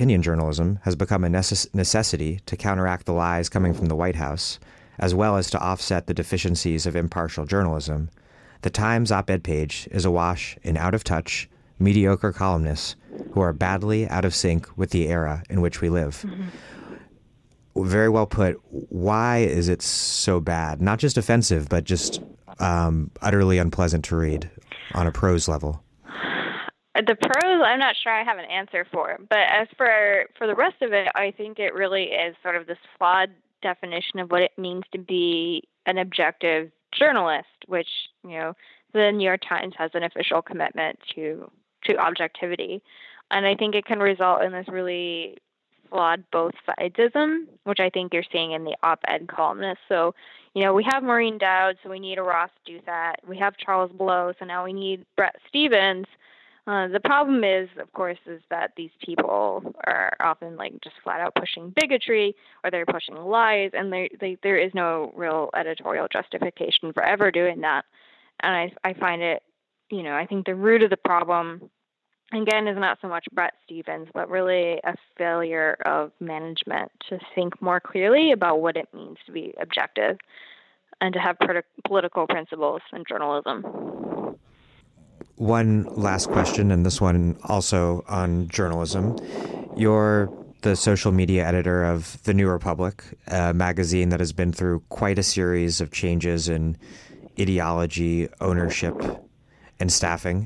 necessity to counteract the lies coming from the White House, as well as to offset the deficiencies of impartial journalism, The Times op-ed page is awash in out-of-touch, mediocre columnists who are badly out of sync with the era in which we live. Very well put. Why is it so bad? Not just offensive, but just utterly unpleasant to read on a prose level. The pros, I'm not sure I have an answer for. But as for the rest of it, I think it really is sort of this flawed definition of what it means to be an objective journalist, which, the New York Times has an official commitment to objectivity. And I think it can result in this really flawed both sidesism, which I think you're seeing in the op-ed columnists. So, we have Maureen Dowd, so we need a Ross Douthat. We have Charles Blow, so now we need Bret Stephens. The problem is, of course, is that these people are often just flat out pushing bigotry, or they're pushing lies, and there is no real editorial justification for ever doing that. And I find it, I think the root of the problem, again, is not so much Bret Stephens, but really a failure of management to think more clearly about what it means to be objective and to have political principles in journalism. One last question, and this one also on journalism. You're the social media editor of The New Republic, a magazine that has been through quite a series of changes in ideology, ownership, and staffing.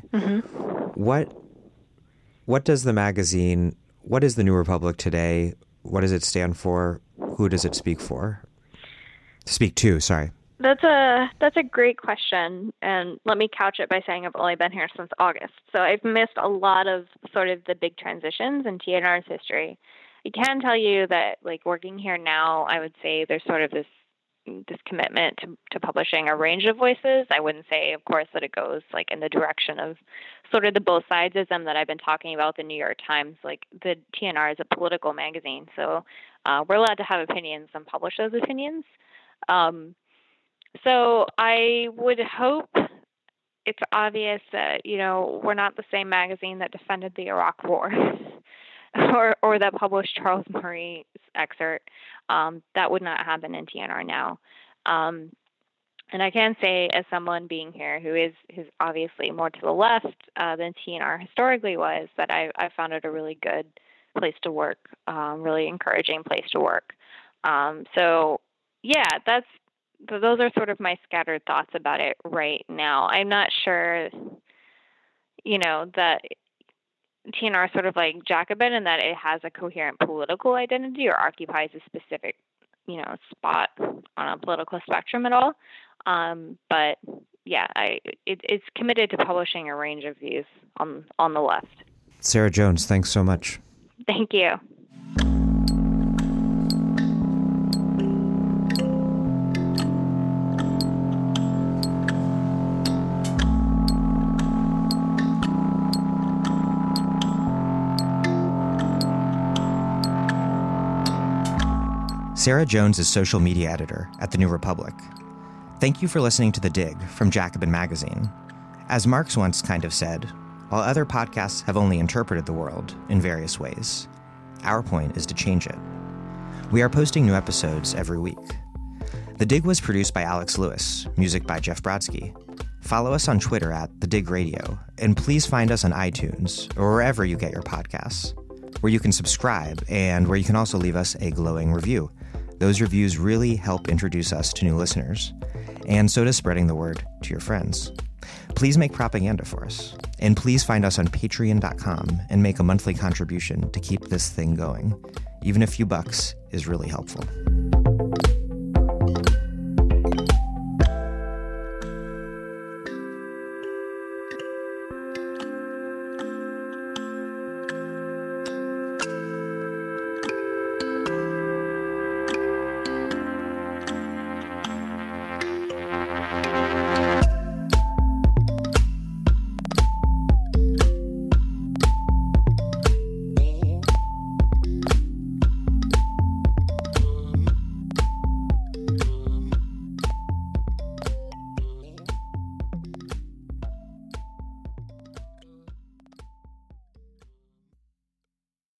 What does the magazine, what is The New Republic today? What does it stand for? Who does it speak to, sorry. That's a great question, and let me couch it by saying I've only been here since August, so I've missed a lot of sort of the big transitions in TNR's history. I can tell you that, working here now, I would say there's sort of this commitment to publishing a range of voices. I wouldn't say, of course, that it goes in the direction of sort of the both sidesism that I've been talking about. The New York Times, the TNR is a political magazine, so we're allowed to have opinions and publish those opinions. So I would hope it's obvious that, we're not the same magazine that defended the Iraq War or that published Charles Murray's excerpt. That would not happen in TNR now. And I can say, as someone being here who is obviously more to the left than TNR historically was, that I found it a really good place to work, really encouraging place to work. So, yeah, those are sort of my scattered thoughts about it right now. I'm not sure, that TNR is sort of like Jacobin in that it has a coherent political identity or occupies a specific, spot on a political spectrum at all. But yeah, it's committed to publishing a range of views on the left. Sarah Jones, thanks so much. Thank you. Sarah Jones is social media editor at The New Republic. Thank you for listening to The Dig from Jacobin Magazine. As Marx once kind of said, while other podcasts have only interpreted the world in various ways, our point is to change it. We are posting new episodes every week. The Dig was produced by Alex Lewis, music by Jeff Brodsky. Follow us on Twitter at The Dig Radio, and please find us on iTunes or wherever you get your podcasts, where you can subscribe and where you can also leave us a glowing review. Those reviews really help introduce us to new listeners, and so does spreading the word to your friends. Please make propaganda for us, and please find us on patreon.com and make a monthly contribution to keep this thing going. Even a few bucks is really helpful.